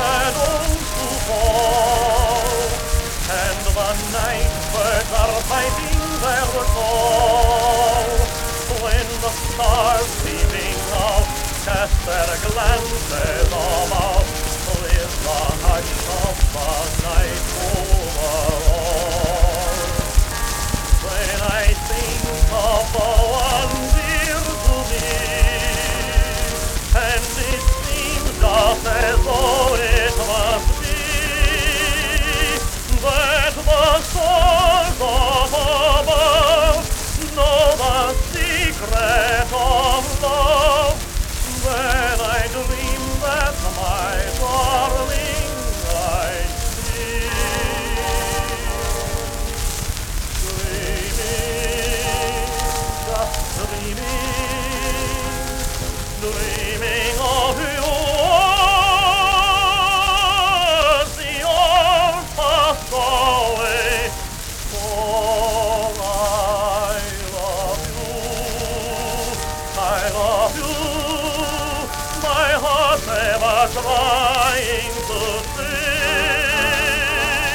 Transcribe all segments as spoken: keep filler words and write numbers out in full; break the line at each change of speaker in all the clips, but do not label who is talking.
shadows to fall, and the night birds are piping their call. When the stars peeping out cast their glances about, with the hush of the night over all. When I think of the one dear to me, and it seems just as though it must be, that the stars up above know the secret of love, then I dream that my darling I see. Dreaming, just dreaming, dreaming of you as the old passed away. For I love you, I love you, my heart ever trying to say.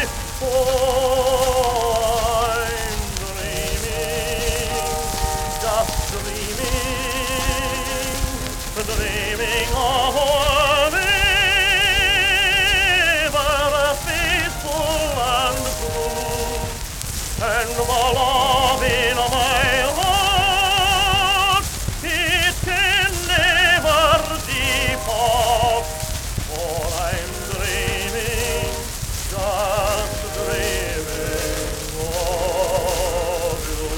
Oh, I'm dreaming, just dreaming, dreaming of one ever faithful and true, and the love in my heart, it can never depart, for I'm dreaming, just dreaming of you.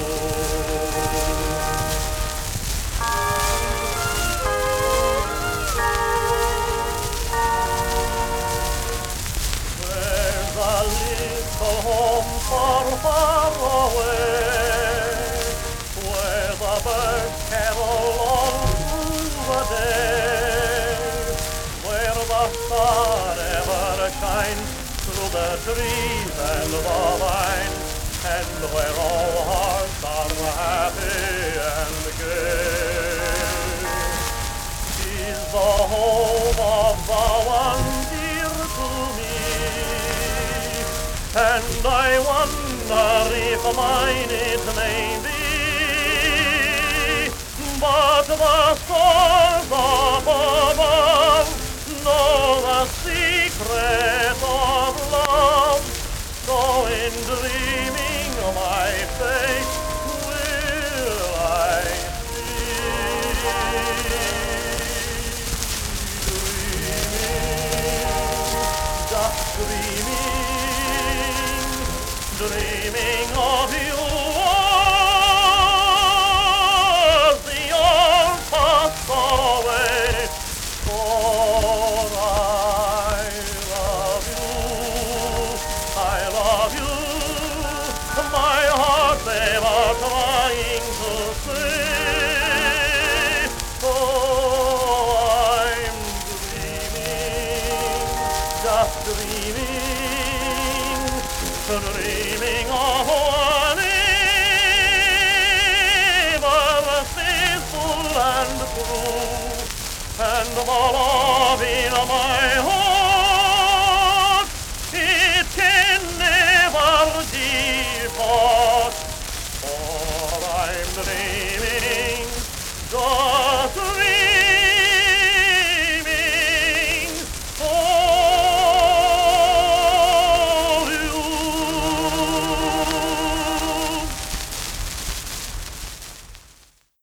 There's a little home far, far away, where the birds carol all through the day, where the sun ever shines through the trees and the vine, and where all hearts are happy and gay. 'Tis the home of the one dear to me, and I wonder if mine it may be. But the stars up above know the secret of love, so in dreaming my fate will I see. Dreaming, just dreaming, dreaming of you as the old passed away. For I love you, I love you, my heart ever trying to say. Oh, I'm dreaming, just dreaming, dreaming of one ever faithful and true, and the love in